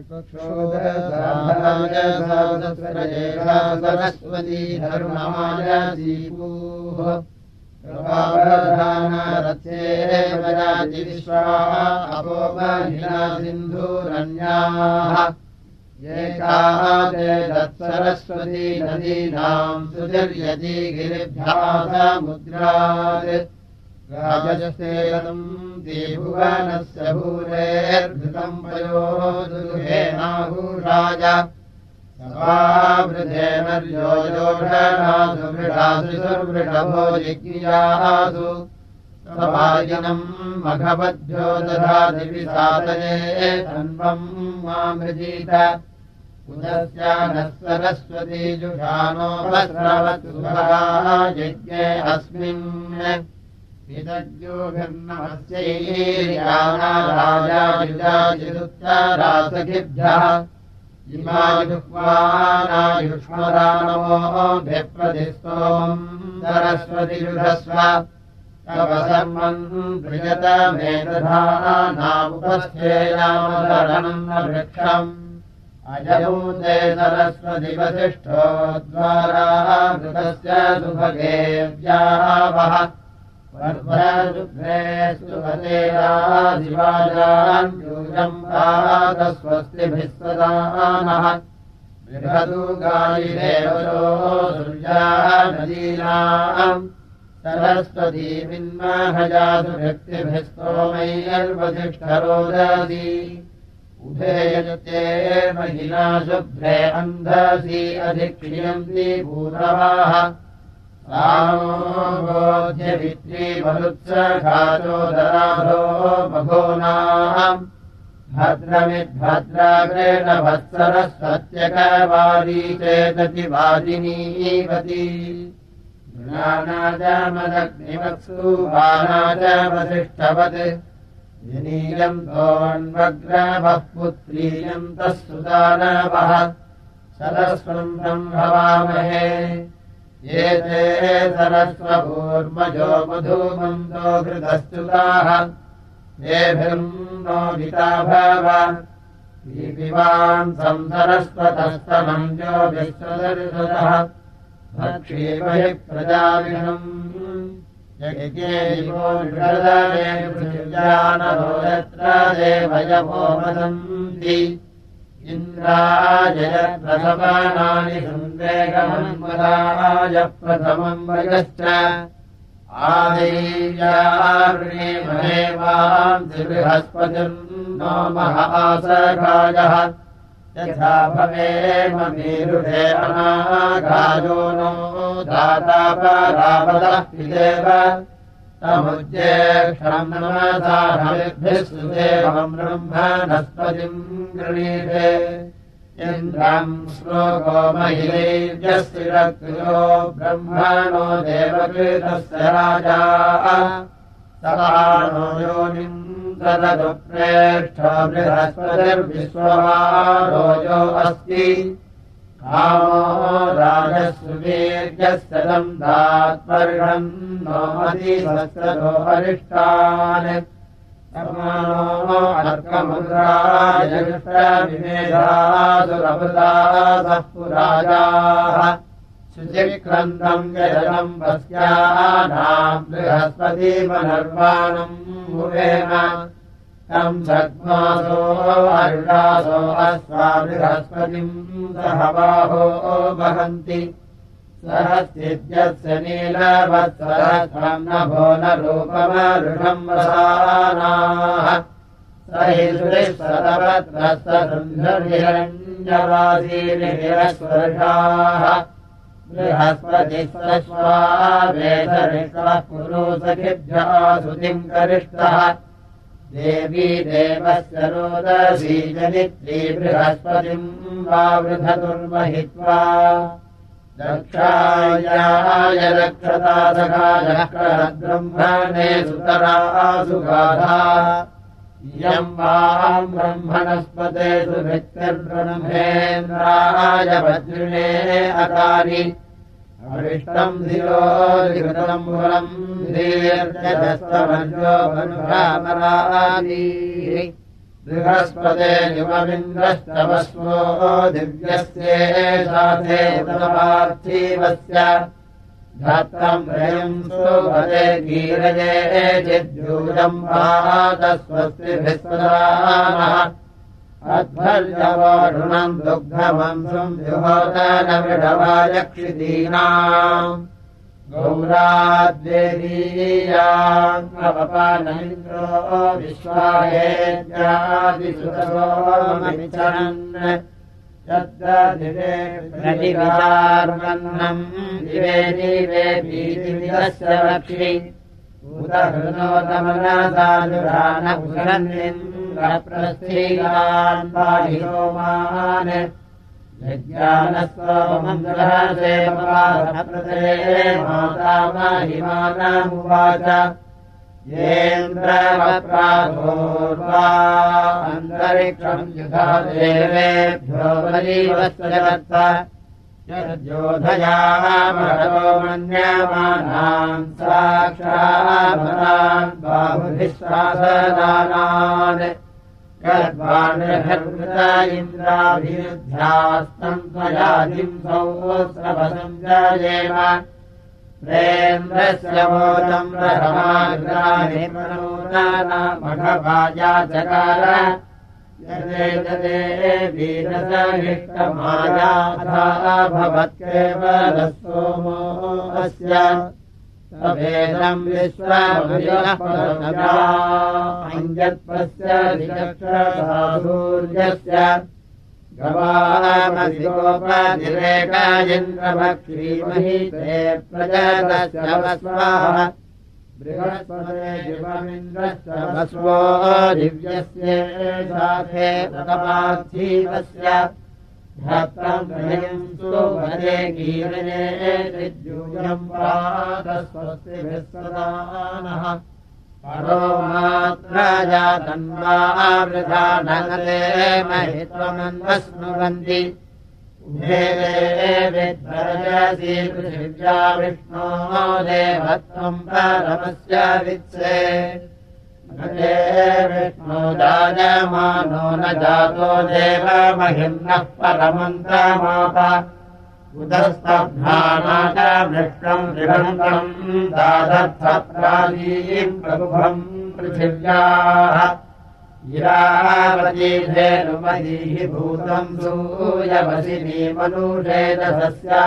सरस्वती धर्मायदीपूः प्रभावधानरथेवजाति विश्वा अपोमहिना सिन्धुरन्याः एकाः ते दत्सरस्वती नदीनाम् सुतिर्यति गिरिभ्यः समुद्रात् राजसेनम् द्विभुवनस्य भूरेर्धृतम् पयोदुहेनाहुराज सभावृधेनर्यो योषणासु मृडासु सुर्वृषभो जिज्ञासु सभाजिनम् मघवद्भ्यो दधाति विसादये तन्वम् मामृजीत उदस्या नः सरस्वती जुषानो वस्रवतु यज्ञे अस्मिन् विदज्योभिर्नमस्यैर्याना राजायुजाजिरुत्तरासखिभ्यः इमायुक्वानायुष्मरानमोऽभ्यप्रतिस्तोमम् सरस्वतिजुषस्व तव सर्वम् प्रियतमेतधानामुपस्थेयामधरणम् वृक्षम् अजयूते सरस्वति वसिष्ठो द्वारा कृतस्य सुभगे व्यावः वर्धशुभ्रे सुभतेरादिवाजान् यूयम् पादस्वस्तिभिः सदा नः बृहदु गायिदेवयो सूर्या नदीनाम् सरस्वती विन्महजासु व्यक्तिभिः स्तोमैर्वसिष्ठरोदसी उभेयते महिला शुभ्रे अन्धसी अधिक्रियन्ति भूतवाः सामोबोध्यवित्री मरुत्सघातोदराभ्रो मघोनाम् भद्रमिद्भद्राग्रेण भत्सरस्वत्यकवादी चेतति वादिनीवती ज्ञानाजमदग्निवत्सु बाणाज वसिष्ठवत् विनीयम् तोऽन्वग्रवः पुत्रीयम् तः सुदानवः सरस्वम् ब्रह्मवामहे ये ते सरस्वभूर्मजो मधुमन्दो घृतस्तुताः येभिर्नो विता भव दीपिवान् संसरस्वतस्तमम् जो विश्वदर्शदः भक्षीमहि प्रजाविनम् यज्ञे दिवो निषदने पृथिव्यानरो यत्र देवयवो वदन्ति इन्द्राजयप्रसवानानि सन्देहमन्मदाय प्रथमम् वयश्च आदेव्यार्णेमहेवांसि बृहस्पतिम् नो महासघायः यथा भवेम मेरुषे अनाघायो नो दाता परापदः पिदेव तमुज्येक्षम् नमसाभिः सुदेवम् ब्रह्मणस्पतिम् गृणीते इन्द्रम् श्लोको महिलैर्यस्तिरक्तो ब्रह्मणो देवकृतस्य राजा सदानो योनिम् तदतु प्रेष्ठो बृहस्पतिर्विश्ववारो यो अस्ति कामो राजस्वीर्यस्य दन्तात्पर्षम् नो मतिसहस्रतो हरिष्टान् समानो अर्कमुद्रायजुष्टविमेधासुरभृतासः पुराजाः शुचिक्रन्दम् यजनम् वस्यानाम् बृहस्पतिमनर्वाणम् मुवेम तम् सद्मासो अरुणासो अस्वा बृहस्पतिम् सहबाहो वहन्ति सहस्तिद्यस्य नीलवत्सरस्वम् नभो न रूपमरुषम् वसानाः स हि सुरिःसदवत्रस्तसुन्धर्हिरण्यवासीनिरस्वर्षाः बृहस्पतिस्वश्वा वेदरिष्वः कुरु सखिभ्यः सुतिम् करिष्ठः देवी देवस्य रोदसी जनित्री बृहस्पतिम् वावृधतुर्महित्वा दक्षायाय रक्षता सखायः ब्रह्मणे सुतरासु गाधा इयम् वाम् ब्रह्मणस्पते सुभिक्तिर्ब्रह्मेन्द्राय वज्रिणे अकारि अविष्टम् धियो लिखितम् मूलम् दीर्घस्तमन्यो मनुरामरादीः बृहस्पते युवमिन्द्रश्चवस्वो दिव्यस्येषाथे उदपार्थीवस्य धात्रम् रयम् सुभते गीरये चिद्यूजम् पातस्वस्तिभिस्वदानः अध्वर्यवोढुनम् दुग्धमंसुम् जुहोदनविडवायक्षितीनाम् गौराद्वेदीयाङ्गवपानमिन्द्रो विश्वाहेत्यादिसुतसोममिचरन् यद्दिवे प्रतिविचार्मन्नम् दिवे दिवे भीतिविदस्य लक्ष्मी उदहृनोदमनसाजुरानपुरन्निन्द्रप्रस्थीयान् पाहिरोमान् यज्ञानस्वमन्द्रसेवपादप्रदे मातामहिमानमुवाच येन्द्रवप्राभोर्वा अन्तरिक्षम् युधा देवेभ्यो वरीवस्वजगत्त यद्योधयामहतो मन्यमानान् साक्षामनान् बाहुभिः शासनान् यद्वानृहृत इन्द्राभिरुद्ध्यास्तम् त्वयादिम् सहस्रवसम् जयेम प्रेन्द्रस्य वोचम् रहमाग्राहि प्रणोदनमघवाया चकार यदेतदे वीरसहिष्टमायाधा भवत्केवलः सोमो अस्य तवेदम् विश्वमभिनः पदव्याञ्जत्पस्य विचक्षसाधूर्यस्य गवामधिगोपनिरेकायन्द्रभक्षीमहि ते प्रजतस्य वस्वाः बृहस्पते युवमिन्द्रस्य वस्वो दिव्यस्येषाथे ततपार्थीवस्य धात्रम् रयम् सुभते गीरये चिद्यूयम् पातस्वस्तिभिः सदानः परो मात्रा तन्वा नगरे महित्वमन्वस्नुवन्ति उभे विद्वरजसि पृथिव्या विष्णोः देवत्वम् परमस्य वित्से नगे विष्णो जायमानो न जातो देव महिम्नः परमन्तमाप उदस्तभ्राणाचमृष्टम् त्रिभङ्गम् दादर्थप्रादीम् प्रभुभम् पृथिव्याः इरावतीधेनुमदीः भूतम् सूयवसिनी मनुषेदसस्या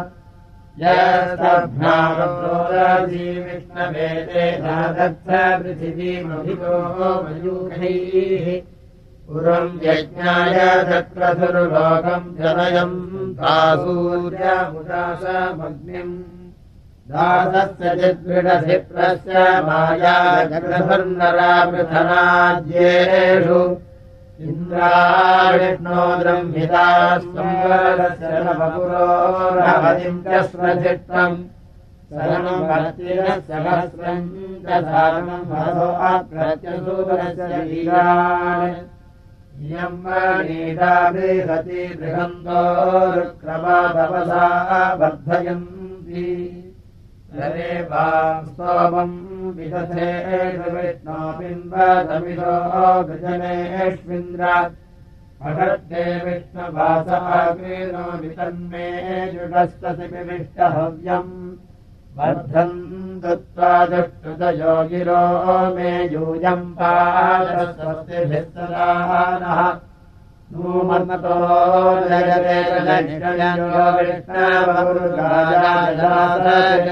यस्तभ्रामप्रोदसी विष्णवेदे दादर्थ पृथिवीमभितो मयूखैः पुरम् यज्ञाय चक्रधुर्लोकम् जनयम् तासूर्यमुदाशमग्निम् दासस्य चिद्विडधिप्रस्य माया जगधर्नरावृथनाद्येषु इन्द्राविष्णो ब्रह्मिता संवरदस्य नवपुरोरहतिम् च स्रधिष्टम् शरणम् भक्तिरः सहस्रम् च सारणम् हसो अप्रत्यसूरस्य वीरान् इयम् वनीता बृहति बृहन्तो रुक्रमातपसा वर्धयन्ति यदेवाम् स्तोमम् विदधेषु विष्णोबिम्बतमिदो गजनेष्विन्द्र अषड्डे विष्णुवासाग्रेनो वितन्मे जुडस्तसिविष्टहव्यम् वर्धन्तु त्वा दुष्टुतयो गिरो मे यूयम् पादस्वस्तिभिः सदानः नूमन्तो जगते निष्ठयो विष्णवरुगाजाजात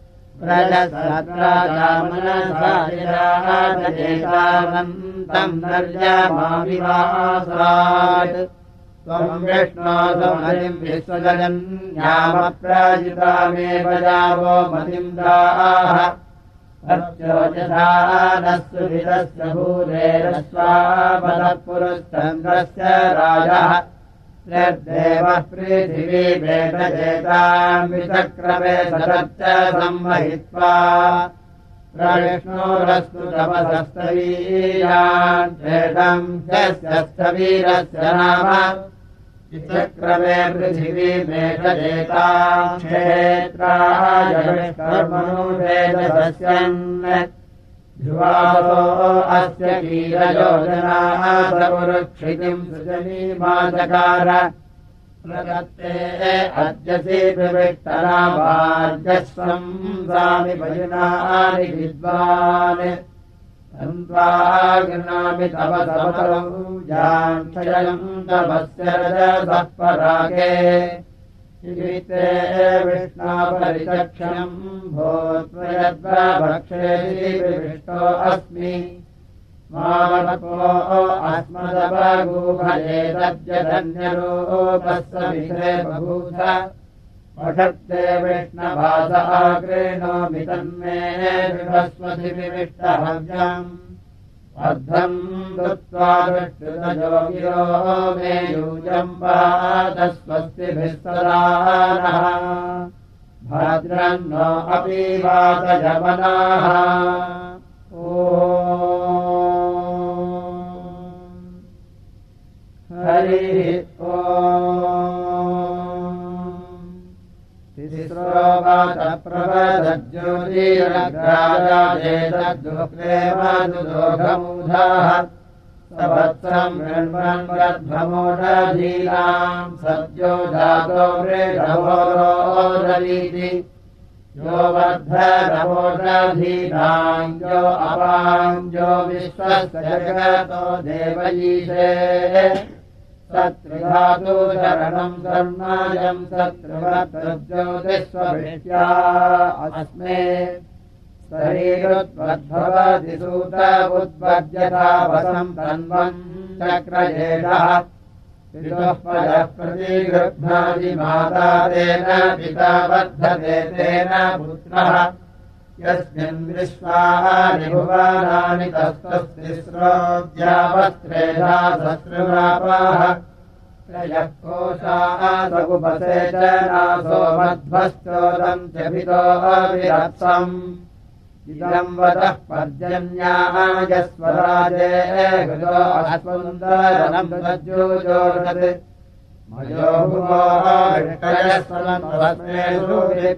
प्रजसत्राजामनसायिराजयेतानन्तम् नर्यमाविवासात् त्वम् विष्णो सुमतिम् विश्वजगन्यामप्राजितामेव जावो मतिन्द्राः अर्चोजसा नः सुभिदस्य भूरेरस्वापदपुरुश्चन्द्रस्य राजः त्र्यद्देवः पृथिवी वेदजेताम् विचक्रमे सतच्च संवहित्वा प्रविष्णोरस्तु तपसस्तवीयान् चेदम् ह्यस्य नाम विचक्रमे पृथिवी वेदजेताम् क्षेत्राय विष्णुर्मनुवेदसस्यन् ध्रुवासो अस्य कीरयोजनाः सपुरुक्षितिम् सृजनीमाचकार प्रदत्ते अद्यसि विविष्टनावार्यस्वम् सामि भजनानि विद्वान् तन्त्वा गृह्णामि तव तवतौ जाक्षयम् तवस्य रजसः परागे इति विष्णापरिचक्षणम् भूत्वयद्वा भक्षेति विविष्टो अस्मि मामपो अस्मदपगूभयेतद्यधन्यरूपस्य विषये बभूथ पठत्ते विष्णभासः गृह्णोमि तन्मे बृहस्पति विविष्टहव्यम् अर्धम् दत्त्वा दृष्टुतजोगिरो मे यूजम् वातस्वस्तिभिः सदा नः भद्रन्नो अपि वातयवनाः हरिः तिस्रो वातप्रभदज्योतिरग्राजेतद्दुःखेमदुदोघमूधाः सवत्सरम् गृह्ण्वन्वद्भमोषधीनाम् सद्यो जातो वृषभोरोदरीति यो वर्धनमोषधीनाम् यो अपाञ्जो विश्वस्य जगतो देवयीशे सत्रिधातु शरणम् शर्णायम् सत्रिवज्योतिष्वभिष्ट्या अस्मे शरीरुद्वद्भवति सूत उद्वज्यथा वसम् तन्वम् चक्रजेषः पितुः पदः प्रतिगृह्णाति माता तेन पिता वर्धते तेन पुत्रः यस्मिन् विश्वानि भुवनानि तस्तस्तिस्रोऽद्यावस्त्रेधा सहस्रवापाः त्रयः कोशाः सकुपसेचनासो मध्वश्चोदम् च पितो विरत्सम् इदम् वदः पर्जन्यायस्वराजे हृदो अस्वन्दरम् तज्जोजोषत् मयो भुवो विष्कयस्वलन्वस्मेषु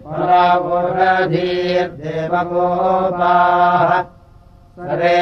विपरावोषधीर्देवगोपाः सरे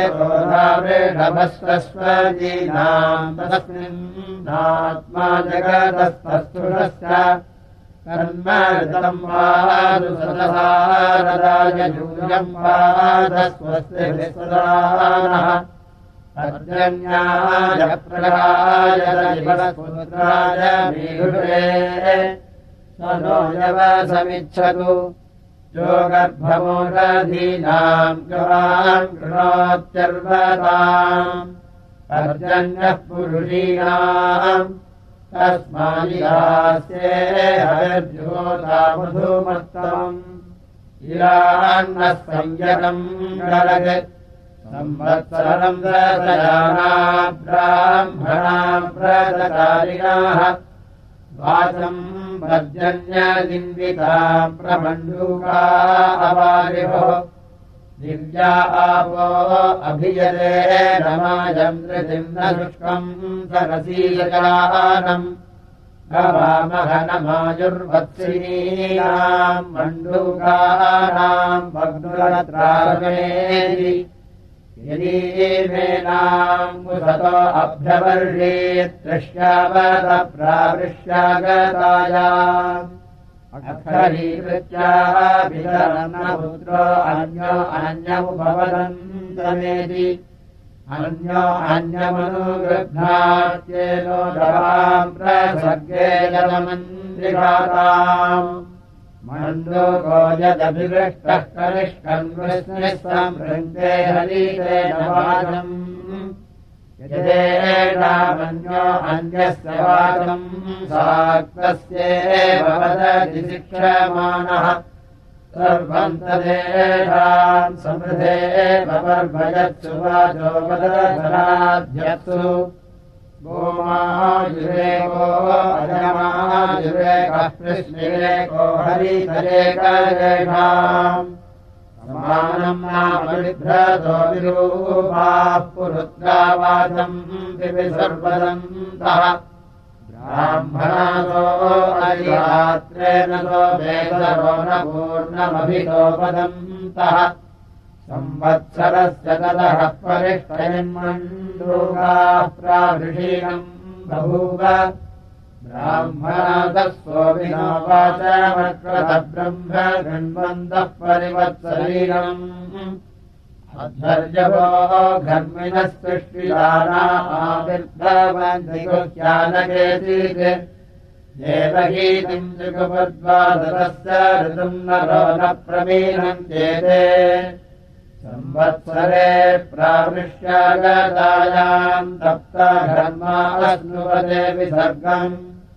गोधावृषभस्वस्वजीनाम् तस्मिन्नात्मा जगतस्तस्थुषश्च कर्मऋतम् वादुसदहारदाय यूयम् वादस्वस्तिभिः सदा नः पर्जन्याय प्रगाय दिवसपुत्राय मीढुरे स नो यवसमिच्छतु यो गर्भमोषधीनाम् गवान् गृणोत्यर्वताम् पर्जन्यः पुरुषीणाम् तस्मादिदास्ये हविर्ज्योता मधुमत्तमम् इरान्नः संयतम् गरगत् संवत्सरम् दशयानाम् ब्राह्मणाम् व्रतकारिणाः वाचम् पर्जन्यगिन्विताम् प्रमण्डूका अवारिभो दिव्या आपो अभियते नमाजम् धृतिम् न शुष्कम् सरसीयजानम् गवामहनमायुर्वत्सिनीनाम् मण्डूकानाम् भग्नुरत्रागणेति यदीमेनाम् कुसतो अभ्यवर्षेत् तृष्यावत प्रावृष्यागतायाम् अक्षरीकृत्याः वितरणपुत्रो अन्यो अन्यमुपवदन्तमेति अन्यो अन्यमनुगृह्णात्येनो दवाम् प्रसर्गे जलमन्त्रिघाताम् मण्डूको यदभिवृष्टः कनिष्कम् विष्णुस्संवृङ्क्ते हरीते नवाजम् यदेनामन्यो अन्यस्य वाचम् साक्तस्येव वदति शिक्षमाणः सर्वम् तदेषाम् समृद्धेव वर्भयत्सु वाचो वदधराध्यत्सु गोमायुरेको अजमायुरेकः कृष्णिरेको हरितरेकरेषाम् समानम् नाम बिभ्रतो विरूपाः पुरुत्रावाचम् विविसर्वदन्तः ब्राह्मणासो अरिरात्रेण सो वेदरो न पूर्णमभितो वदन्तः संवत्सरस्य ततः परिष्टयन्मण्डूकाः प्रावृषीणम् बभूव ब्राह्मणादः सोऽभिनोवाचमक्रतब्रह्म गृण्वन्तः परिवत्सरीणम् अध्वर्यवो घर्मिणः सृष्टिदाना आविर्भवन्तिगुह्यानकेचित् देवगीतिम् जुगपद्वादतस्य ऋतुम् नरो न प्रमीणन्त्येते संवत्सरे प्रावृष्यागतायाम् तप्तघर्मास्नुवदे विसर्गम्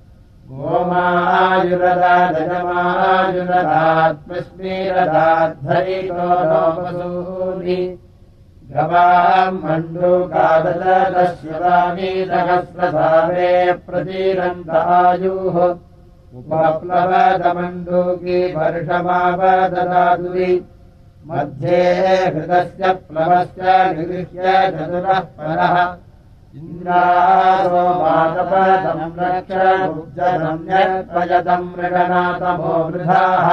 गोमायुरदादजमायुरदात्मस्मीरदाद्धरितो लोपसूनि गवाम् मण्डूकादशदश्यतानि सहस्रसावे प्रतीरन्तायुः उपप्लवदमण्डूकी वर्षमावददातुरि मध्ये हृदस्य प्लवस्य निगृह्य चतुरः परः इन्द्रासो मातपदम् रक्ष उज्जरम्यत्वयतम् मृगनाथमो वृधाः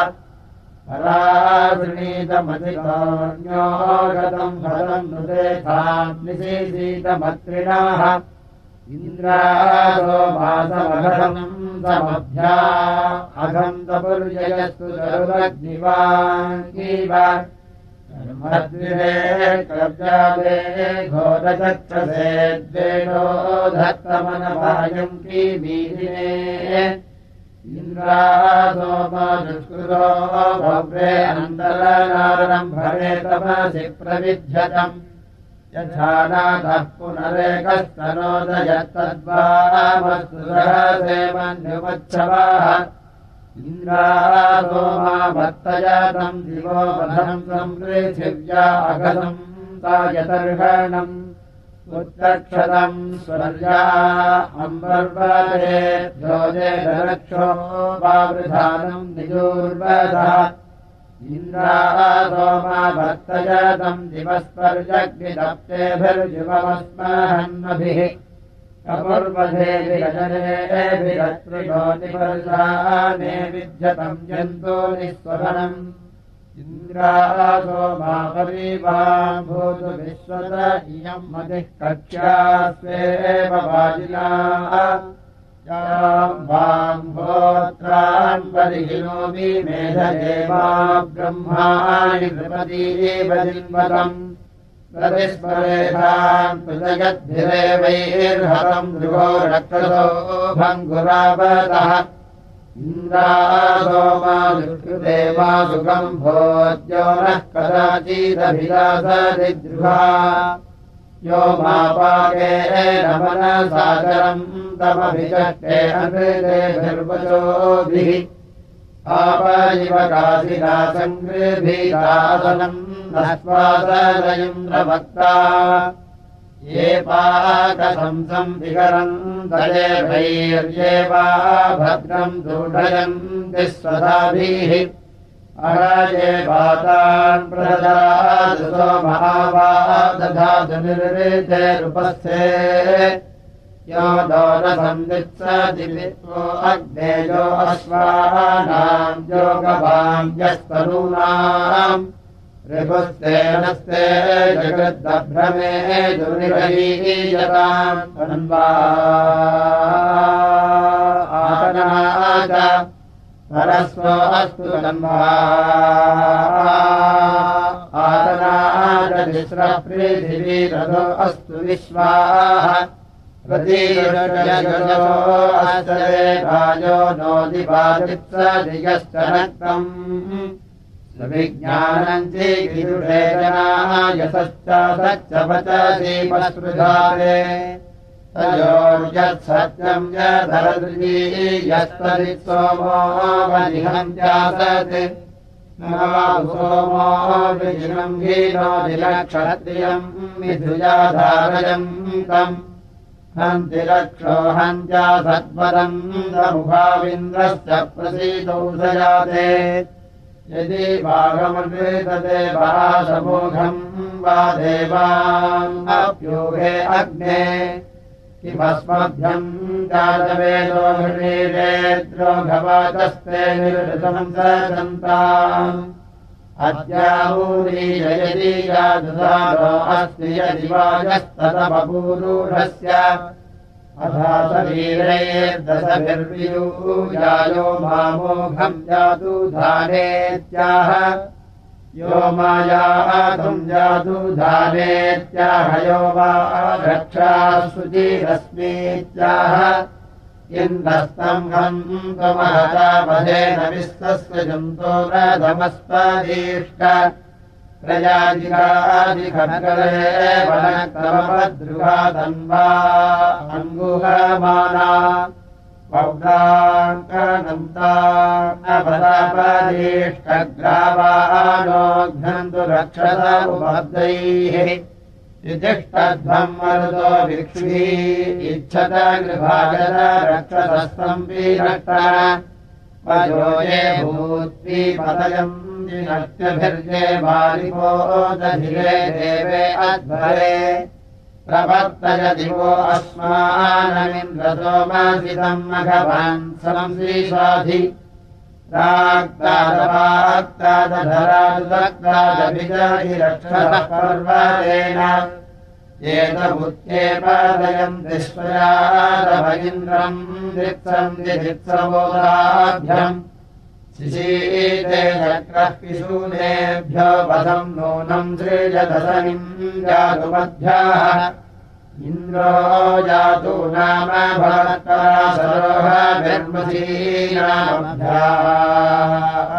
परावृणीतमधिकान्यो गतम् फलम् नुतेथाम् निशीसीतमत्रिणाः इन्द्रासो मासमघम् समभ्या अघन्तपुर्ययस्तु तरुरग्निवाङ्गीव कर्मद्विरे कब्जादे घोरचक्षसे द्वेषो धत्तमनभायम् कीमीदिने इन्द्रासोमदुष्कृतो भव्रे अन्तरनारणम् भवे तपसि प्रविध्यतम् यथा नाथः पुनरेकस्तनोदयत्तद्वामस्तु सहसे मन्युमच्छवाः इन्द्रासोमा वर्तयातम् दिवो वधम् संपृथिव्या अगतम् तायतर्हणम् उत्तक्षतम् स्वर्या अम्बर्वदे द्योजेरक्षो वावृधानम् निजूर्वदः इन्द्रासोमा वर्तयातम् दिवस्पर्जग्निदप्तेभिर्जुवमस्महन्नभिः कपुर्वधेभिरजनेभिरत्रियो निपर्जाने विद्यतम् जन्तो निःस्वनम् इन्द्रासोमा परीवा भूतु विश्वत इयम् मतिः कक्ष्या स्वेव वाजिनाः याम् वाम् होत्रान् परिहिनोमि मेधदेवा ब्रह्माणि नृपतीव जिन्वतम् प्रतिस्मरेधाम् कृतयद्भिरेवैर्हतम् ध्रुवो रक्षसो भङ्गुरावतः इन्द्रासोमा दुष्कृदेवा सुखम् भोज्यो नः कदाचिदभिलासदिद्रुहा यो मापाकेन मनसागरम् तमभिचष्टे अनृतेभिर्वचोभिः आपयिव काशिना सङ्गृभीतासनम् नस्वादयिन्द्रभक्ता ये पाकशंसम् विहरन् दलेभैर्ये वा भद्रम् दूढयन्ति स्वधाभिः अराये वातान् प्रददातु सोमहा दधातु निर्विधेरुपस्थे यो दोरसंवित्सति वित्वो अग्नेयो अश्वानाम् योगवाञ्यस्तनूनाम् ऋभुस्तेनस्ते जगद्दभ्रमे दुर्निरहीयताम् तन्वा आतनाच परस्वो अस्तु तन्वा आतनाच तिस्रपृथिवी रथो अस्तु विश्वाः प्रतीरजो अस्तरे राजो नोदिपादित्सदियश्च नक्तम् विज्ञानम् चीकिरुषेजनाः यशश्च सच्च वचसि पस्पृधारे तयोर्यत्सत्यम् यधरदृजी यस्तदित्सोमो वनिहन्त्यासत् सोमो विजिनम् हीनोदिलक्षत्रियम् विधुजाधारयम् तम् हन्ति रक्षो हन्त्या सत्परम् दमुखाविन्द्रश्च प्रसीदौ सजाते यदि वागमन्वितदेवासमोघम् वा देवाप्यूहे अग्ने किमस्मभ्यम् जातवेदो घृणीरेद्रो घवातस्ते निर्ऋतम् सचन्ताम् अद्यामूरी जयति यादुदारो अस्ति यदिवाजस्ततमपूरूढस्य अधातवीरैर्दशभिर्वियूयायो मामोघम् जातुधानेत्याह यो मायातुम् जातुधानेत्याह यो वा रक्षासुचिरस्मीत्याह इन्द्रस्तम् त्वमहतापधेन विस्तस्य जन्तो रथमस्पदीष्ट प्रजाजिगादिखड्गले वनक्रमद्रुघातन्वा अङ्गुहमाना पौडाङ्कनन्तापदीष्टग्रावाणोऽघ्नन्तु रक्षत उपब्दैः युधिष्ठध्वम् मरुतो भिक्षुभिः इच्छत गृहागत रक्षसस्तम् विनष्ट वजो ये भूत्वीपतयम् दिनत्यभिर्ये बालिको दधिरे देवे अध्वरे प्रवर्तयति वो अस्मानमिन्द्रसोमसितम् मघवान् संश्रीषाधि राक्तादपाक्तादधरादुदक्तादभिजाहि पर्वतेन एतमुत्येपादयम् दिष्पयादभ इन्द्रम् दित्सम् दिदित्सवोदाभ्यम् शिशीते चक्रः पिशूनेभ्यो वधम् नूनम् सृजदशनिम् जातुमध्याः इन्द्रो जातु नाम भवत्परासरोहभिर्मसीनामभ्याः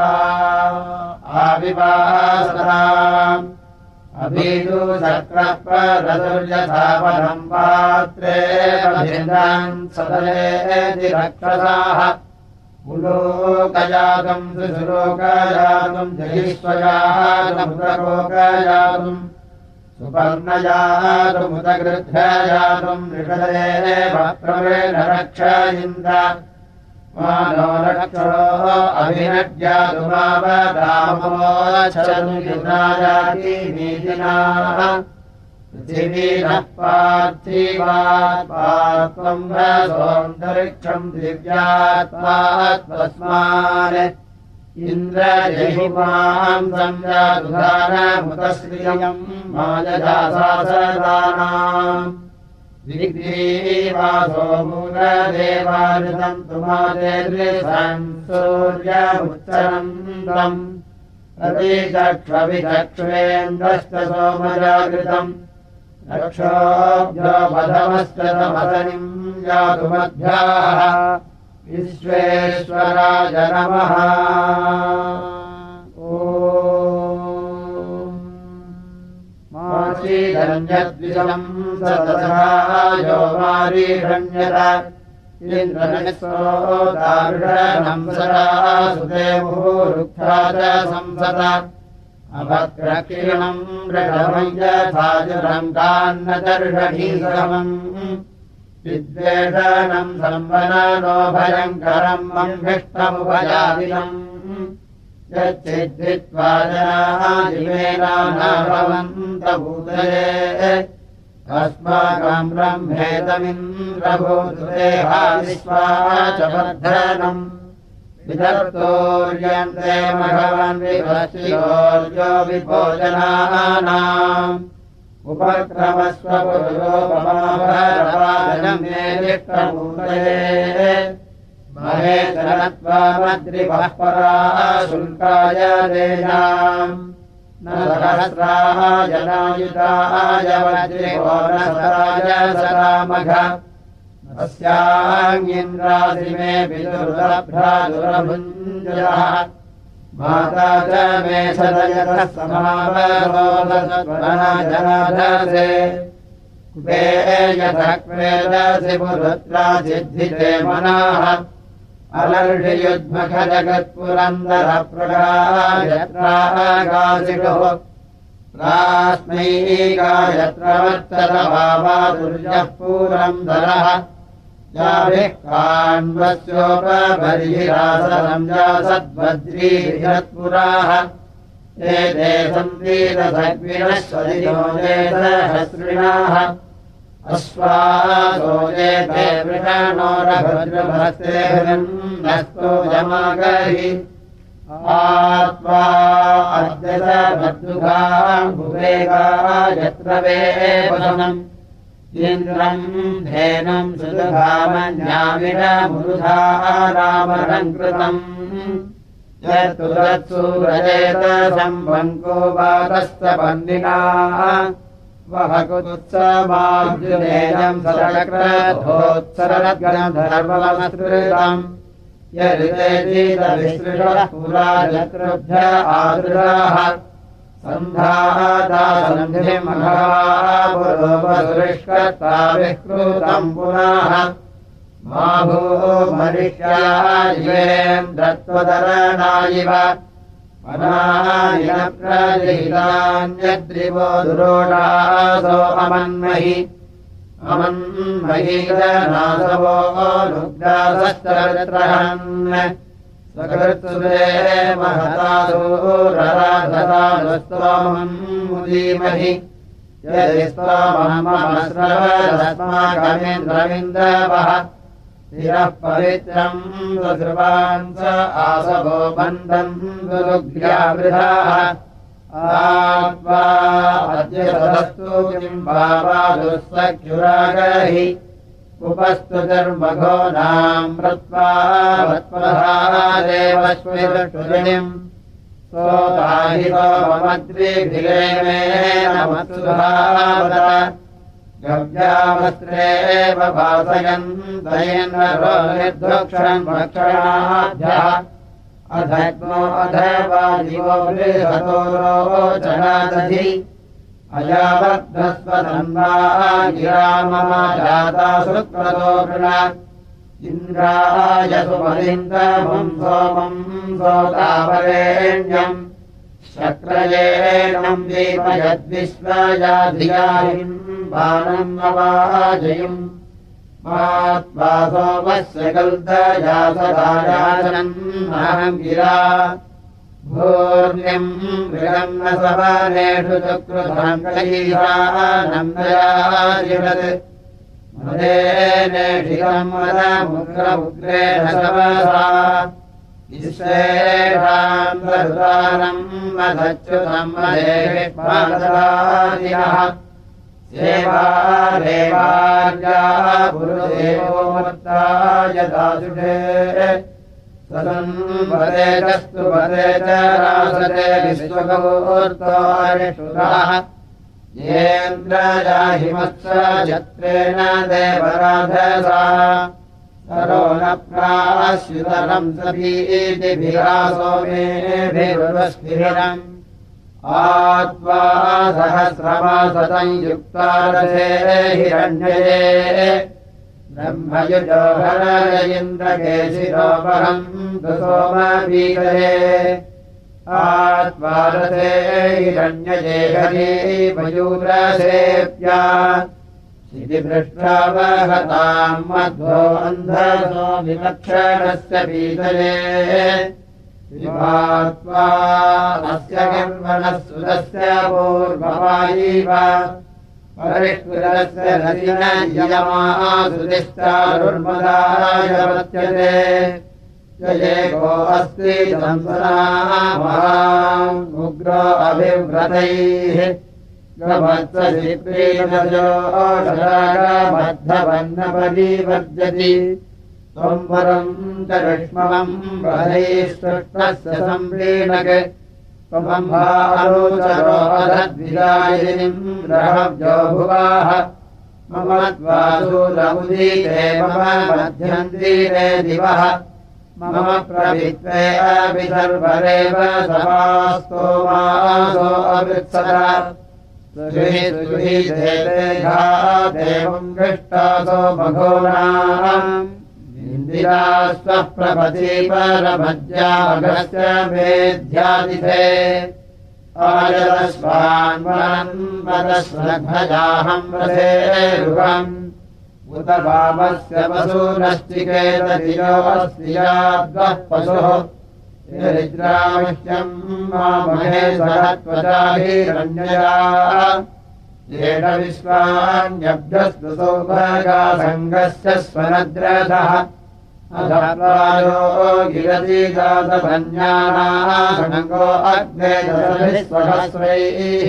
आविवासताम् अभिदु चक्रः परदुर्यथापदम् पात्रे अभिन्दान् सदलेति रक्षसाः उलोकजातम् सुलोकजातम् जयिष्वजातमुदलोकजातम् सुपर्णजातमुदगृध्रजातम् नृषदेव प्रवेण रक्ष इन्द्र मानो रक्षो अभिनज्यातुमावदामोच्छनुयुनाजाति नीतिनाः पृथिवीनः पार्थिवात्त्वम् रसोऽन्तरिक्षम् दिव्यात्मात्मस्मान् इन्द्रजहिमाम् संजातुधानमुतश्रियम् मायजासासदानाम् विग्रीवासो मूलदेवानृतम् तुमादेर्विसन् सूर्यमुच्चरन्तम् प्रतीचक्ष्वविचक्ष्वेन्द्रश्च सोमजागृतम् रक्षोभ्यो वधमश्चतमसनिम् जातुमध्याः विश्वेश्वराय नमः मासीदन्यद्विषम् सतसहायो मारीषण्यत इन्द्रनिःसोदारुषणम् सदा सुदेवोरुक्षा च संसद अभद्रकिरणम् मृगमम् यथाजुरम् कान्नदर्शनीसमम् विद्वेषणम् संवनो भयङ्करम् मङ्घिष्टमुपजादिनम् यच्चिद्वित्वा जनाः जिवेनाभवन्तभूतये अस्माकम् ब्रह्मेतमिन्द्रभूतदेहा विश्वा च वर्धनम् विदर्तोर्यन्ते मघवन् विभस्योर्यो विभोजनानाम् उपक्रमस्वपुरोपमाभरवादनम् निष्टभूतये महेशनत्वामद्रिवः पराः शुल्काय देयाम् न सहस्राः जनायुताय वज्रिकोणसराय सदामघ अस्याङ्गिन्द्रादिमे विदुर्लभ्रादुरभुञ्जः माता च मे सदयतः समावरोदस्वनाजनाधसे कुपे यतः क्वेदसि पुरुत्रासिद्धिते मनाः अलर्षियुद्मखजगत्पुरन्दरप्रगायत्रागासिषुः प्रास्मै गायत्रमत्तरभावादुर्यः पूरन्दरः याभिः काण्वस्योपबर्हिरासरम् जासद्वज्रीयत्पुराः एते सन्तीरसग्विनः स्वदिनोदेशहस्रिणाः अश्वासो एते वृषणोरभद्रभस्तेभिर्नस्तो जमागहि आत्वा अद्यत मद्दुघा भुवेगा यत्र वेपसनम् इन्द्रम् धेनुम् सुदुघामन्यामिनमुरुधा रामरङ्कृतम् यत्तु तत्सूरजेत सम्भङ्को वातस्तपन्निना वहकुत्समार्जुनेयम् सचक्रधोत्सरद्गन्धर्वमस्कृतम् यदितेजीतविसृषः पुरा यत्रुभ्य आदृशाः सन्धातासन्धिमघा पुरोपसुरिष्कर्ता विकृतम् पुनः मा भू मरिष्यायेन्द्रत्वदरणायिव वनानिनप्रजितान्यद्रिवो दुरोडासो अमन्महि अमन्महीरनासवो लुब्धासश्चरत्रहन् स्वकृत्सुरे महतासूरराधसानुस्तोमम् मुदीमहि यदि स्तोममस्रवदस्माकमिन्द्रमिन्द्रवः स्थिरः पवित्रम् सुध्रुवान् स आसवो बन्धम् दुरुभ्यावृधाः आत्वा अद्य सदस्तु किम् भावादुःसख्युरागहि उपस्तु धर्मघो नाम् मृत्वा वत्पहादेवश्विरष्टुरिणिम् सोताहि सोमद्रिभिरेमेण मत्सुधावत गव्यावस्त्रेव भासयन्तयेन्द्रो निर्दोक्षम् भक्षणाभ्यः अधग्नो अधवादिवो बृहतो रोचनादधि अयावद्भस्वतन्वा गिरा मम जाता सुक्रतो गृण इन्द्राय सुमलिन्दमम् सोमम् सोतावरेण्यम् शक्रयेणम् दीपयद्विश्वयाधियायिम् बाणम् अवाजयुम् मात्वा सोमस्य कल्दया सदायासनम् अहम् गिरा भूर्ण्यम् मृगम् न सवनेषु चक्रुधाङ्कैरानन्दयाजिषत् मदेनेषिकम् मदमुग्रेण सवसा ईश्वेषाम् सरुदानम् मदच्युतम् मदेष्मादरादिनः सेवा देवार्या गुरुदेवो मत्ताय दासुषे सदन्वदे कस्तु वदे च रासते विश्वगोर्तोरिषुरः येन्द्रजाहिमत्स यत्रेण देवराधसा सरो न प्राश्युतरम् सपीतिभिरासो मेभिरुस्थिरम् आत्वा सहस्रमासतम् युक्ता रथे हिरण्यये ब्रह्मयुजो हरय इन्द्रकेशिरोपहम् सोमवीतये आत्वा रथे हिरण्यये हरी मयूरसेप्या शितिपृष्ठावहताम् मध्वो अन्धसो विलक्षणस्य पीतये विभात्वा अस्य किन्वनः सुरस्य पूर्ववायीव परिष्कृतस्य नदिन यमासुतिश्चारुर्मदाय वर्त्यते जयेको अस्ति दंसनामहाम् उग्रो अभिव्रतैः गमत्सशिप्रीनजो षडागमद्धवन्नपरिवर्जति त्वम् परम् च विष्मवम् वधैस्तुष्टस्य संवीणक् त्वमम्भारोचरो अधद्विदायिनीम् रहव्यो भुवाः मम त्वासूरमुदीते मम मध्यन्तीरे दिवः मम प्रवित्वे अपि सर्वरेव समास्तोमासो अवृत्सत सुहि देहा देवम् दृष्टासो मघोनाम् इन्दिरास्वः प्रपति परमज्यागस्य मेध्यादिथे आयतस्वान्वन्वदस्वघजाहम् रथेरुहम् उत वामस्य वसूनश्चिकेतधियो अस्ति याद्वः पशुः यरिद्रामिष्यम् मामहे सहत्वजाभिरण्यया येन विश्वान्यभ्यस्तु सौभागासङ्गस्य स्वनद्रथः अधप्रायो गिरति जातभन्यानाशङ्गो अग्ने दशभिः सहस्रैः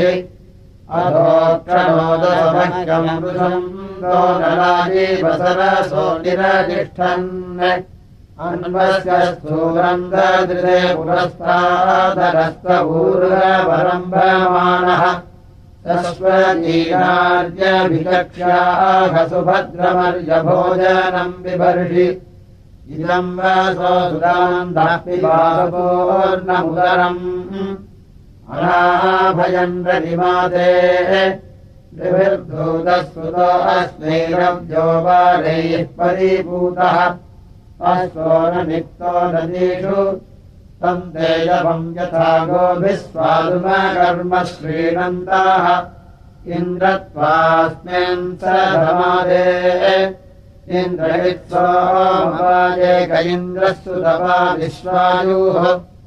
अधोक्षणोदसमह्यम् वृषम् दोनराजी वसरसो निरतिष्ठन् अन्वस्य स्थूलम् ददृशे पुरस्तादरस्तपूर्वपरम्भमाणः तस्वजीनार्यभिचक्ष्याः सुभद्रमर्यभोजनम् बिभर्षि इदम् वसो सुदान्तः पिबापूर्णमुदरम् अनाभयम् प्रतिमाते विभिर्भूतः सुतो अस्मै रब्जो बालैः परिपूतः अश्वो न निक्तो नदीषु तम् तेजवम् यथा गोभिः स्वादुमकर्म श्रीणन्ताः इन्द्रत्वास्मिन् स धमादे इन्द्रहित्सोमवाजेक इन्द्रः सुतपा विश्वायुः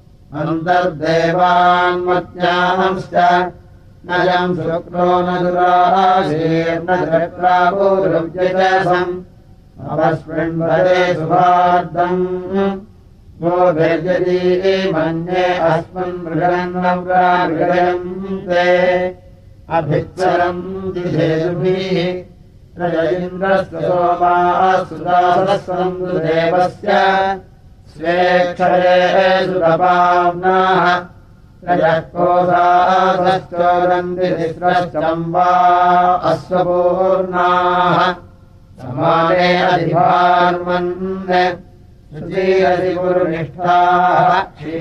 अन्तर्देवान्मत्याहंश्च न यम् शुक्रो न दुराशीर्न द्रक्रापूर्व्यजसम् अवस्मिन्वदे सुभार्दम् गोभिर्यदी मन्ये अस्मन् मृगन्नव्रामृगयम् ते अभित्सरम् दिधेषुभिः रज इन्द्रस्य सोमाः सुदासरस्वम् देवस्य स्वेक्षरे सुतपाम्नाः रजः कोशासश्चोदन्ति तिस्रश्चम् वा अश्वपूर्णाः समाने अधिभार्मन् शुचीरसि गुरुनिष्ठाः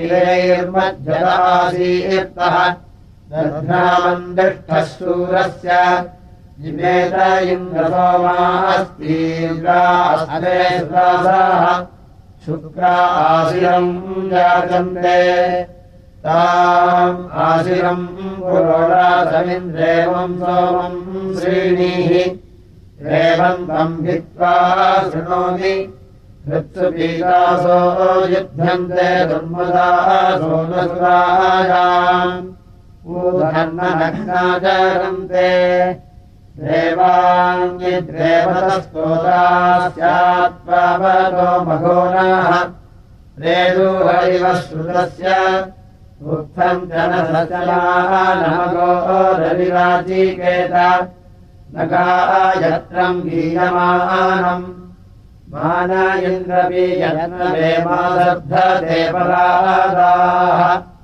क्षीरैर्मज्जदासीर्तः दध्नामन्दिष्ठः शूरस्य जिमेत इन्द्रसोमास्तीव्रास्ते सुदासाः शुक्रा आशिरम् जातन्ते ताम् आशिरम् पुरोडासमिन्द्रेवम् सोमम् श्रीणीः एवम् तम् हित्वा शृणोमि हृत्सुपीतासो युध्यन्ते दुर्मदासो न सुरायाम् ऊर्ध्वन्ननग्नाचरन्ते देवाङ्गिद्रेवतस्तोतास्यात्पावतो मघोनाः रेदुहरिव श्रुतस्य उक्थम् जनसचलाः नमगो रविराजीकेत नगायत्रम् गीयमानम् मान इन्द्रबीजन्मेमासद्धते परादाः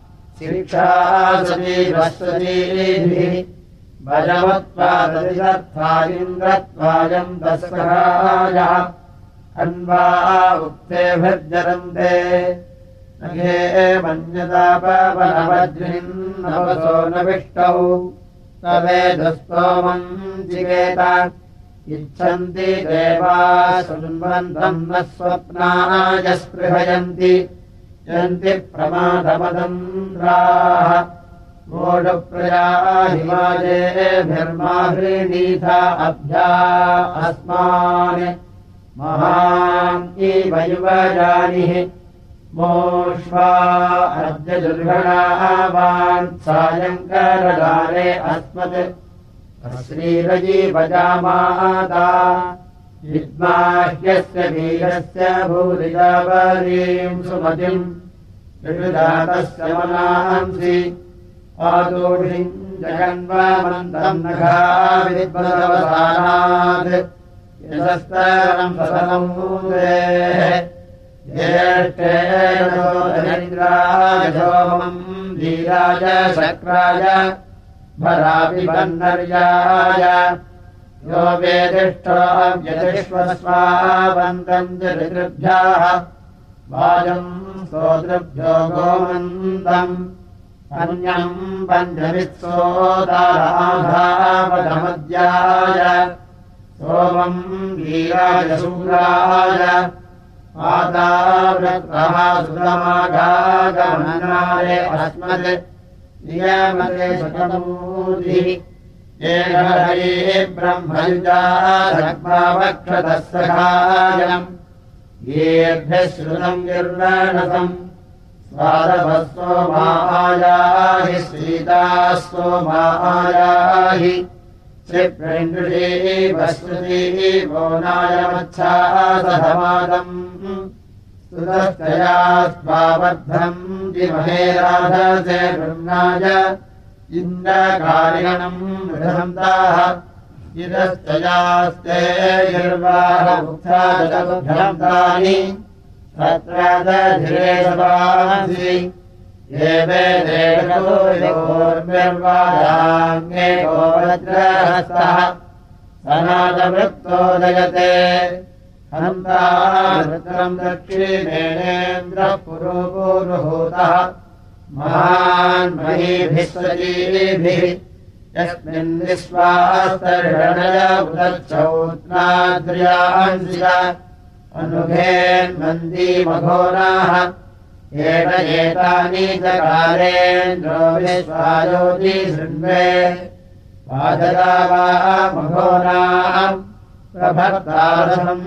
शिक्षासतीवस्वतीभिः भजवत्पादतिसत्था इन्द्रत्वायम् तस्करायः अन्वा उक्तेभिर्जरन्ते नगे मन्यतापवनवज्रिन्नवसो न विष्टौ तवेदस्तोमम् जिगेत इच्छन्ति देवाः शृण्वन्तम् न स्वप्नाय स्पृहयन्ति यन्ति प्रमादमदन्द्राः वोढप्रजा हिमाजेभिर्माहृणीथा अभ्या अस्मान् महान् इव युवजानिः मोष्वा अर्जदुर्घणावान् सायङ्करदारे अस्मत् श्रीरजीवजामाता विद्माह्यस्य वीरस्य भूरिजावरीम् सुमतिम् विषुदातस्य मनांसि आदोषिम् जगन्वामन्तम् नखा विद्वदवसानात् यशस्तरम् ससनम् मूलेः ज्येष्ठेन्द्राय सोमम् वीराय शक्राय भराभिबन्धर्याय यो वेदिष्ठो व्यतिष्वस्वावन्तम् च ऋतृभ्यः वाजम् स्तोतृभ्यो गोमन्तम् अन्यम् पञ्चमित्सोदाराधावधमद्याय सोमम् वीराय शूराय आदावृत्रः सुतमाघागमनाय अस्मत् नियमते सुतमूर्तिः येन हरिः ब्रह्मयुजा धग्मावक्षतः सखायम् येभ्यः श्रुतम् निर्वाणसम् स्वादभः सोमायाहि सीताः सोमायाहि श्रीप्रेन्दुषी वस्तुती वो नायमच्छासधमादम् सुतश्चया स्वाबद्धम् जिमहे राधसे वृन्नाय इन्द्रकारिणम् बृहन्ताः इदश्चयास्ते गिर्वाहमुक्तानि तत्र दधिरे सभांसि ये वेदेर्वादाङ्गे गोवज्रहस्तः सनातवृत्तोदयते हन्तावृत्रम् दक्षिणेन्द्रः पुरोपुरुहूतः महान् महीभिः सजीभिः यस्मिन् विश्वास्तर्षणय उदच्छौत्नाद्र्यान्सिक अनुघेन्मन्दीमघोराः एतानि चकारेन्द्रो विश्वायोतिशृण्वे वाददा वा मघोराम् प्रभक्तारसम्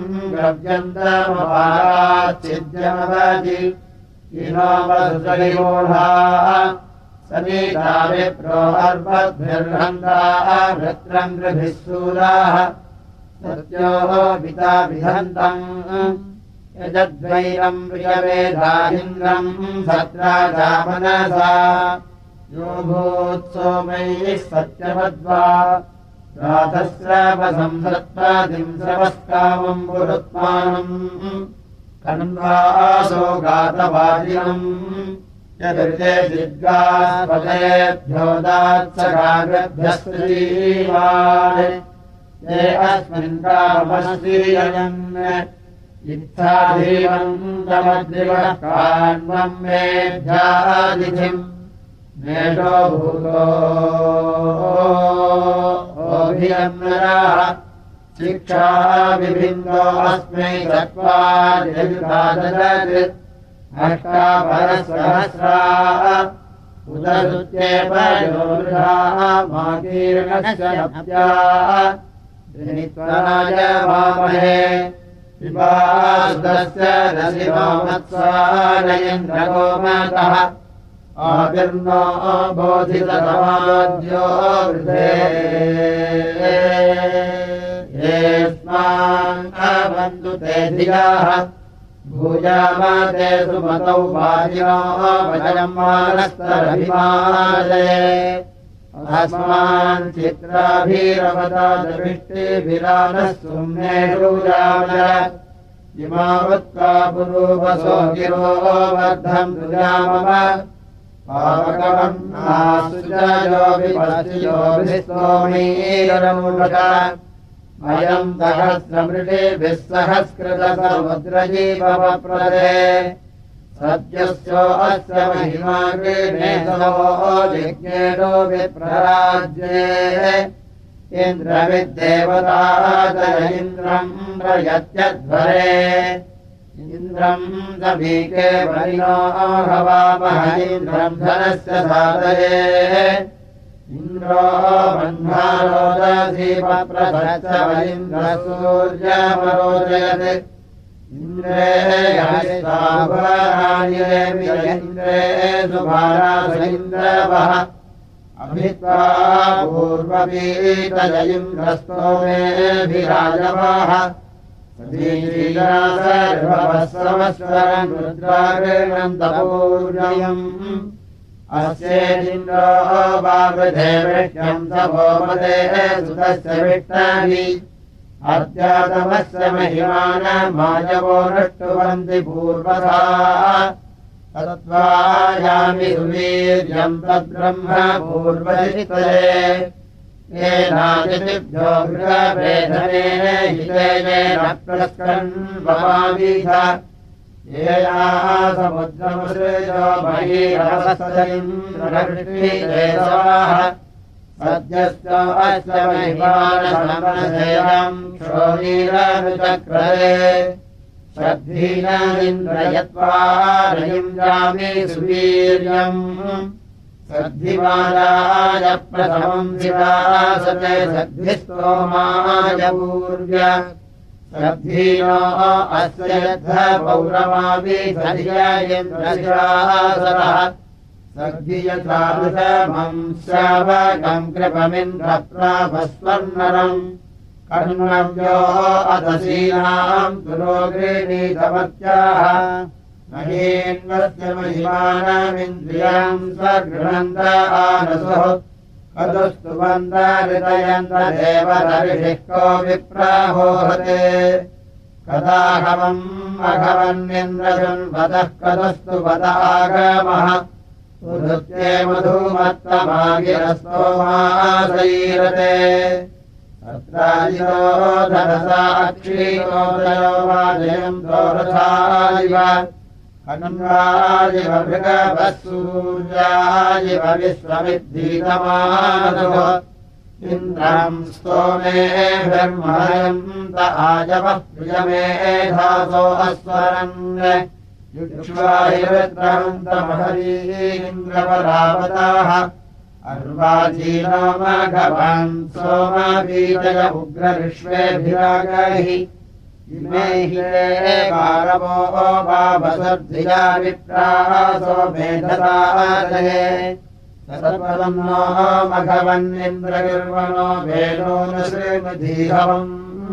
गव्यन्तमपाच्छिद्यमवति इनो वसुसलिमूढाः सनीता विप्रो अर्वद्भिर्हन्ताः वृत्रम् गृभिः शूलाः सत्योः पिता विहन्तम् यजद्वैरम् प्रियवेधारिन्द्रम् सत्राजामनसा यो भूत्सोमैः सत्यवद्वा रातस्रावसम् सत्पादिम् स्रवस्कामम् पुरुत्मानम् कण्वासो गातवादिनम् यदृते जिद्गास्पदेभ्यो दात्सगाग्रभ्यस्त्रीवान् ये अस्मिन् कामस्त्रीयन् इत्थाधीवन्तमद्रिवः कान्वम् मेध्यादिथिम् मेषो भूतोऽभियन्नराः शिक्षा विभिन्नो अस्मै चत्वारिदृत् अष्टापरसहस्राः उदरुत्येपयोर्षाः माकीर्णश्च नप्याः त्रिनित्वराय वामहे विवासुतस्य रसिवामत्सारयन्द्रगोमतः आविर्नो बोधितसमाद्यो वृधे येष्मान् अवन्तु ते धियाः भूयामते सुमतौ वाजिनो वचनम् मानस्तरभिमादे अस्मान् चित्राभिरवता दृष्टिभिरानः सुम्नेषु जामज इमावत्का पुरूपसो गिरो वर्धम् दुजामव पावकवन्नासुजयोभिपस्तियोभिः स्तोमीरमुषा अयम् सहस्रमृषेभिः सहस्कृतसमुद्रजीवप्रदे सद्यस्यो अस्य महिमा गृणेशो जिज्ञेषो विप्रराज्ये इन्द्रविद्देवतादय इन्द्रम् प्रयत्यध्वरे इन्द्रम् समीके वरिणो हवामह इन्द्रम् धनस्य साधये इन्द्रो बह्नारोदधीमप्रसत्सवलिन्द्रसूर्यमरोदयत् इन्द्रे इन्द्रे सुभारास इन्द्रवः अभित्वा पूर्वपीतजयिन्द्रस्तोमेभिराजवाः सदीरासर्वस्वरम् रुद्रागृणन्तपूर्णयम् अस्येदिन्द्रो वावृधेविष्यम् सभोमदे सुतस्य विष्टानि अध्यातमस्य महिमानमायवो नष्टुवन्ति पूर्वथा तत्त्वायामि सुवीर्यम् तद्ब्रह्म पूर्वजितये येनादिभ्यो गृहवेधने हितेन प्रस्कन्वमावीथ येयाः समुद्रमसृजो बहिरवसदीन्द्रवृष्टिदेवाः सद्यश्च अस्य महिमानसमनसेयम् क्षोणीरनुचक्ररे श्रद्धीनमिन्द्रयत्वारयिम् जामि सुवीर्यम् सद्धिमालाय प्रथमम् विरासते सद्भिस्तोमाय पूर्व्य सद्धीनो अस्य यद्ध पौरमाभिधर्येन्द्रशासनः सद्धियथादृशमम् श्रावकम् कृपमिन्द्रप्राभस्वर्णरम् कर्णव्यो अदसीनाम् तुरो गृणीतवत्याः महीन्वस्य महिमानमिन्द्रियम् स्वगृह्णन्त आनसुः कदुस्तु वन्दरितयन्त देवतरिषिः को विप्राहोहते कदाहवम् अघवन्निन्द्रजन्वतः कदुस्तु वद आगमः उदुत्ये मधुमत्तमागिरस्तोमासैरते अत्राजितो धनसा अक्षीरोदयो वाजयम् दोरथाजिव हन्वाजिव भृगवः सूर्याजिव विश्वमिद्धीतमानसुः इन्द्रम् स्तोमेभिर्महयन्त आजवः प्रियमेधासो अस्वरन् युक्ष्वाहिरुद्रहन्तमहरीन्द्रपरावताः अर्वाचीनो मघवान् सोमबीजय उग्रविश्वेभिरागहि इमे हि पारवो वावसर्धिया विप्रासो मेधसादये सत्पदन्नो मघवन्निन्द्रगिर्वणो वेदो न श्रीमधीहवम्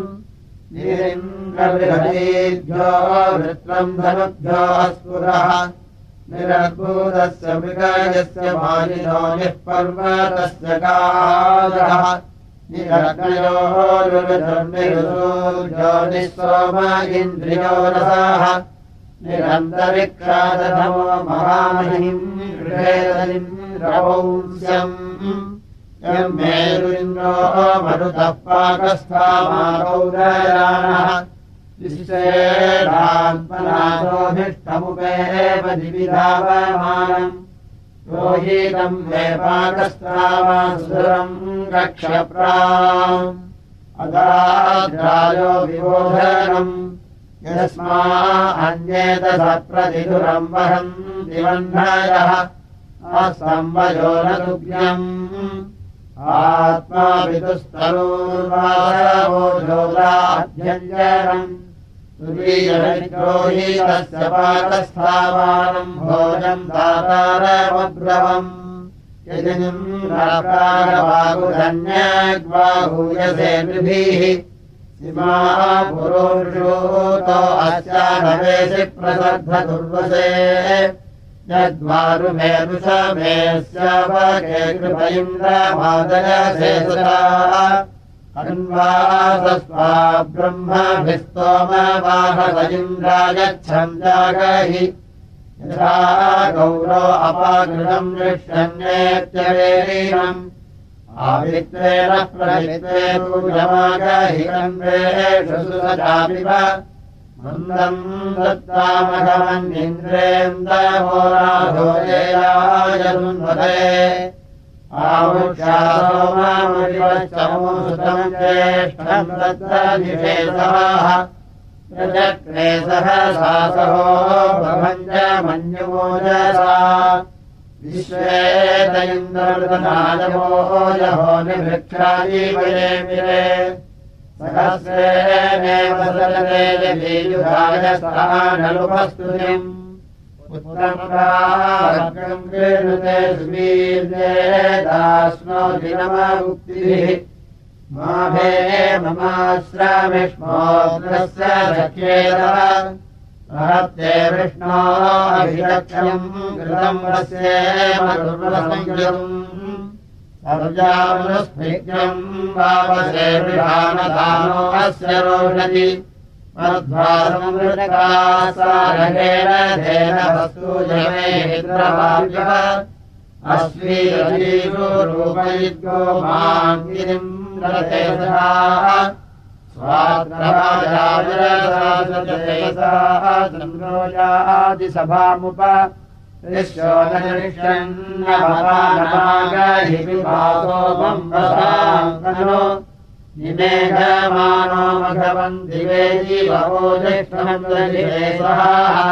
निरिन्द्रबृहतीभ्यो वृत्रम् धनुभ्यो अस्पुरः निरद्भूतस्य मृगयस्य मानिनो निःपर्वतस्य कालः निरग्नयोरुर्निरुसूर्यो निःसोम इन्द्रियो रसाः निरन्तरिक्षादधमो महामहिम् गृहेतनिन्द्रवंस्यम् यम् मेरुन्द्रो मरुतः पाकस्थामागौरयानः विश्वेनात्मनाथोऽभिष्टमुपेव दिविधावमानम् रोहितम् मे पाकस्थामासुरम् रक्षप्राम् अदाद्रायो विबोधनम् यस्मा अन्येत सप्रतिदुरम् वहन्ति वह्नयः असंवयो न तुभ्यम् आत्मा विदुस्तनूर्वासवो जोदाभ्यञ्जनम् तुरीयनिग्रोहीतस्य पाकस्थावानम् भोजम् दातारमब्रवम् यजनिम् प्राकारवागुधन्यग्वाहूयसे नृभिः सीमा पुरोषूतो अस्यानवेशि प्रसद्धदुर्वसे यद्वारुमेरुषमेस्यावके कृपैन्द्रमादयसे सुता अन्वासस्वा ब्रह्मभिस्तोमवाहस इन्द्रायच्छम् जागहि यथा गौरो अपागृतम् नृष्यन्नेत्यवेरीनम् आवित्वेन प्रहित्वे पूजमागहि कन्वेषु सुसजापिव मन्दम् दत्तामघवन्निन्द्रेन्दहोराधोरेयायनुन्वते आमुष्यासोमामुषिवश्चमूसुतम् ज्येष्ठम् दत्तनिषेधः प्रचक्रे सहसासहो भवञ्जमन्युमोजसा विश्वेत इन्द्रवृतनायवो यहो निवृक्षाजीवये विरे सहस्रेणेव सलते यदीयुधाय स्थानलुपस्तुतिम् उत्तमकार्यम् कृणुते सुवीर्येदास्नोति नममुक्तिः माभे ममाश्रामिष्मोऽग्रस्य सख्येतः महत्ते विष्णो अभिरक्षम् कृतम् वस्येमसंयुम् सर्वजामनुस्मिग्रम् वावसे विधानदानो अस्य रोषति मध्वासमृतकासारहेण धेन वस्तुजमे हिन्द्रवाव्यः अश्वीरजीषुरूपयिद्गो माङ्गिरिम् रते सदाः स्वात्रभाजाविरसासजतेसाः चन्द्रोजादिसभामुप ऋष्योदनिष्यन्नभवानमागहि विभासो बम्बसाङ्गनो निमेघमानो मघवन् दिवे जीवो ज्येष्ठम् दधिरे स्वः